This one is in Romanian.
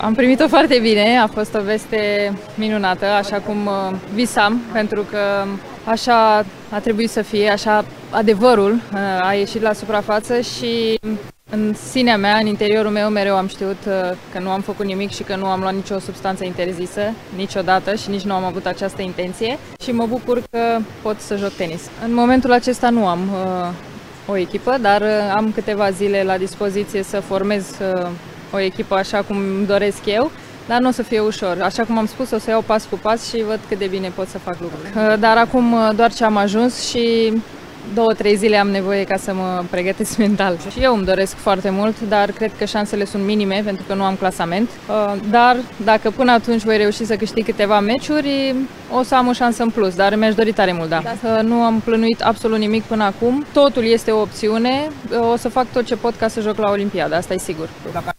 Am primit-o foarte bine, a fost o veste minunată, așa cum visam, pentru că așa a trebuit să fie, așa adevărul a ieșit la suprafață și în sinea mea, în interiorul meu, mereu am știut că nu am făcut nimic și că nu am luat nicio substanță interzisă niciodată și nici nu am avut această intenție și mă bucur că pot să joc tenis. În momentul acesta nu am o echipă, dar am câteva zile la dispoziție să formez o echipă așa cum îmi doresc eu, dar nu o să fie ușor. Așa cum am spus, o să iau pas cu pas și văd cât de bine pot să fac lucrurile. Dar acum doar ce am ajuns și 2-3 zile am nevoie ca să mă pregătesc mental. Și eu îmi doresc foarte mult, dar cred că șansele sunt minime pentru că nu am clasament. Dar dacă până atunci voi reuși să câștig câteva meciuri, o să am o șansă în plus, dar mi-aș dori tare mult, da. Nu am plănuit absolut nimic până acum. Totul este o opțiune. O să fac tot ce pot ca să joc la Olimpiadă, asta e sigur.